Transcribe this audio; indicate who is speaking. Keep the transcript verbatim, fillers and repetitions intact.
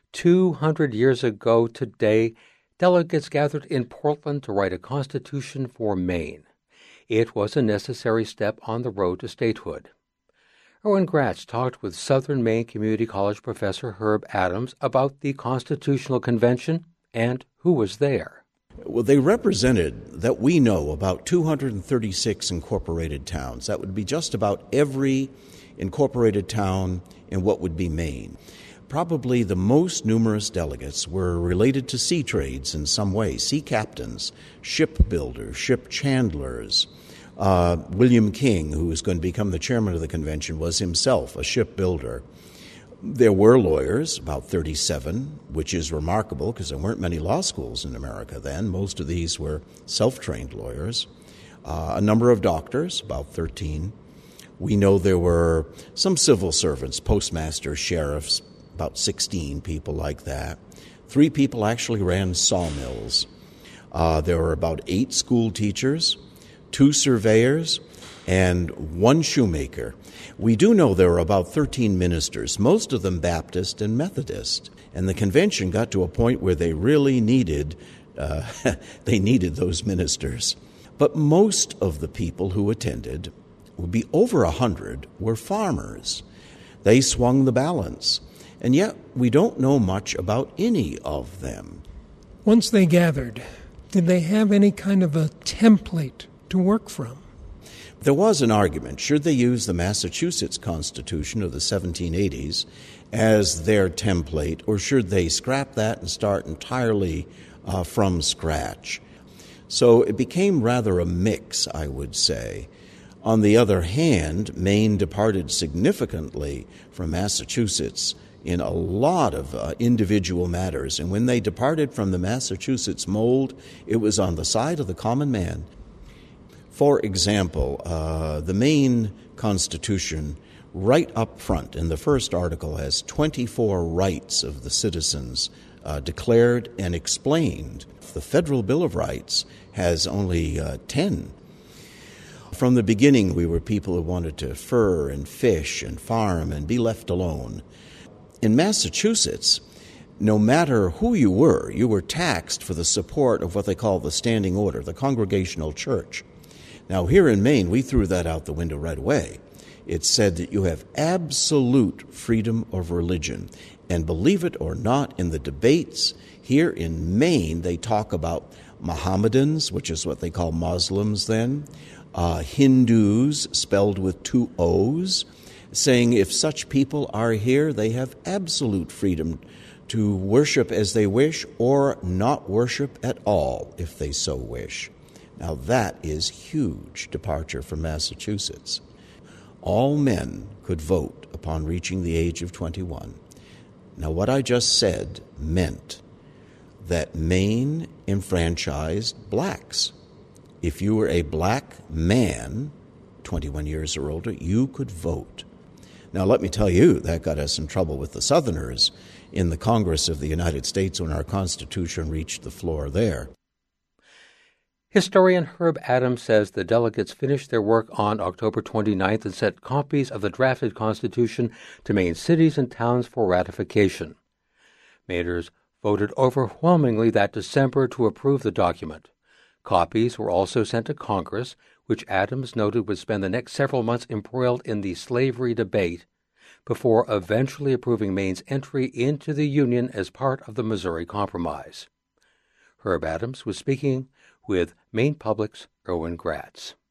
Speaker 1: Two hundred years ago today, delegates gathered in Portland to write a constitution for Maine. It was a necessary step on the road to statehood. Erwin Gratz talked with Southern Maine Community College professor Herb Adams about the Constitutional Convention and who was there.
Speaker 2: Well, they represented, that we know, about two hundred thirty-six incorporated towns. That would be just about every incorporated town in what would be Maine. Probably the most numerous delegates were related to sea trades in some way, sea captains, shipbuilders, ship chandlers. Uh, William King, who was going to become the chairman of the convention, was himself a shipbuilder. There were lawyers, about thirty-seven, which is remarkable because there weren't many law schools in America then. Most of these were self-trained lawyers. Uh, a number of doctors, about thirteen. We know there were some civil servants, postmasters, sheriffs, about sixteen people like that. Three people actually ran sawmills. Uh, there were about eight school teachers, two surveyors, and one shoemaker. We do know there were about thirteen ministers, most of them Baptist and Methodist. And the convention got to a point where they really needed, uh, they needed those ministers. But most of the people who attended, would be over a hundred, were farmers. They swung the balance. And yet we don't know much about any of them.
Speaker 3: Once they gathered, did they have any kind of a template to work from?
Speaker 2: There was an argument. Should they use the Massachusetts Constitution of the seventeen eighties as their template, or should they scrap that and start entirely uh, from scratch? So it became rather a mix, I would say. On the other hand, Maine departed significantly from Massachusetts in a lot of uh, individual matters. And when they departed from the Massachusetts mold, it was on the side of the common man. For example, uh, the Maine Constitution, right up front in the first article, has twenty-four rights of the citizens uh, declared and explained. The Federal Bill of Rights has only uh, ten. From the beginning, we were people who wanted to fur and fish and farm and be left alone. In Massachusetts, no matter who you were, you were taxed for the support of what they call the standing order, the Congregational Church. Now, here in Maine, we threw that out the window right away. It said that you have absolute freedom of religion. And believe it or not, in the debates here in Maine, they talk about Mohammedans, which is what they call Muslims then, uh, Hindus, spelled with two O's, saying if such people are here, they have absolute freedom to worship as they wish or not worship at all if they so wish. Now that is huge departure from Massachusetts. All men could vote upon reaching the age of twenty-one. Now what I just said meant that Maine enfranchised blacks. If you were a black man, twenty-one years or older, you could vote. Now let me tell you, that got us in trouble with the Southerners in the Congress of the United States when our Constitution reached the floor there.
Speaker 1: Historian Herb Adams says the delegates finished their work on October twenty-ninth and sent copies of the drafted Constitution to Maine cities and towns for ratification. Mainers voted overwhelmingly that December to approve the document. Copies were also sent to Congress, which Adams noted would spend the next several months embroiled in the slavery debate, before eventually approving Maine's entry into the Union as part of the Missouri Compromise. Herb Adams was speaking with Maine Public's Erwin Gratz.